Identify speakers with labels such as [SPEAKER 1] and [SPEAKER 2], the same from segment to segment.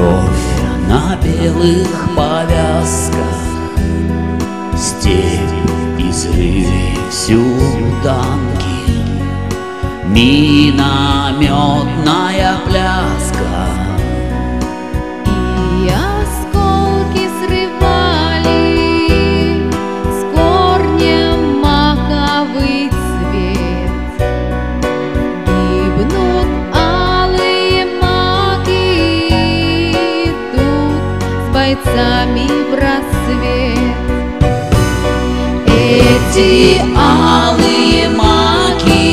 [SPEAKER 1] Кровь на белых повязках, степь, изрывы, всюду танки, минометная пляска.
[SPEAKER 2] И осколки срывали с корнем маковый цвет. Гибнут алые маки тут с бойцами в рассвет.
[SPEAKER 1] Эти алые маки,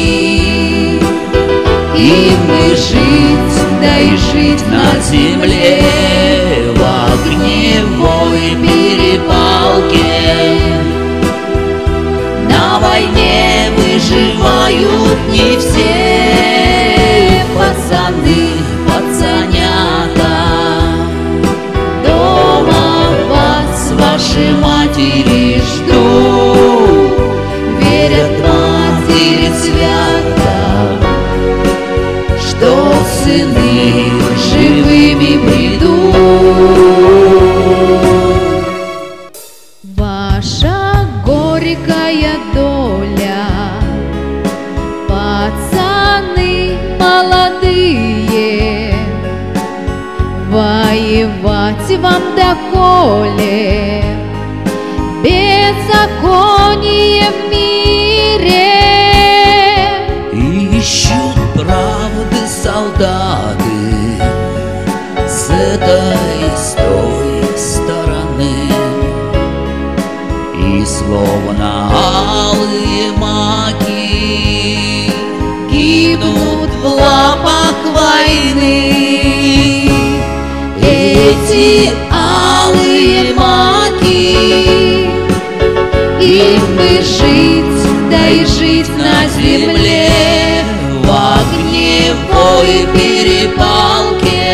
[SPEAKER 1] им бы жить, да и жить на земле в огневой перепалке. На войне выживают не все пацаны, пацанята. Дома вас ваши матери ждут, верят матери свято, что сыны живыми придут.
[SPEAKER 2] Ваша горькая доля, пацаны молодые, воевать вам доколе, беззаконие в мире.
[SPEAKER 1] Ищут правды солдаты с этой, с той стороны, и словно алые маки гибнут в лапах войны. Эти алые маки, им бы жить, да и жить на земле в огневой перепалке.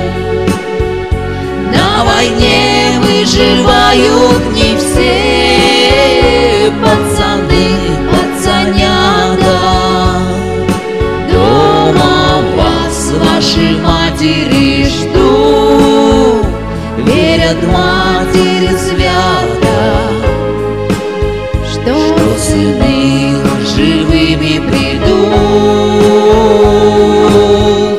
[SPEAKER 1] На войне выживают не все пацаны, пацанята. Дома вас ваши матери ждут, верят матери свято, что сыны живыми придут.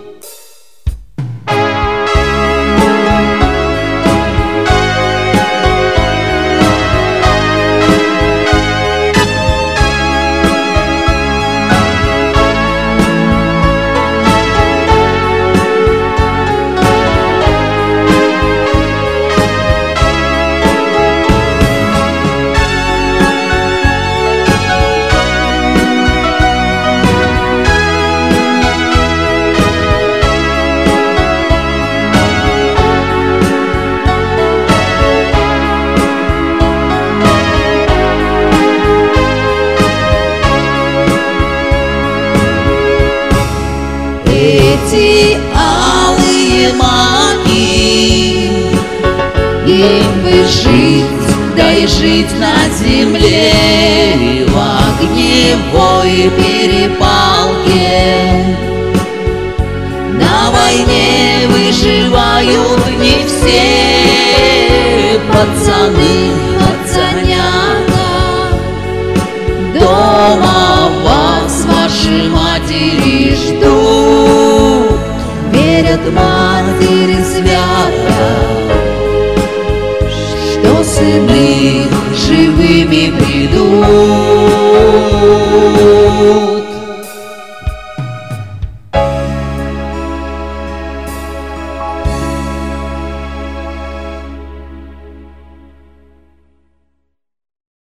[SPEAKER 1] Эти алые маки, им бы жить, да и жить на земле в огневой перепалке. На войне выживают не все пацаны, пацанята. Дома вас ваши матери ждут, верят матери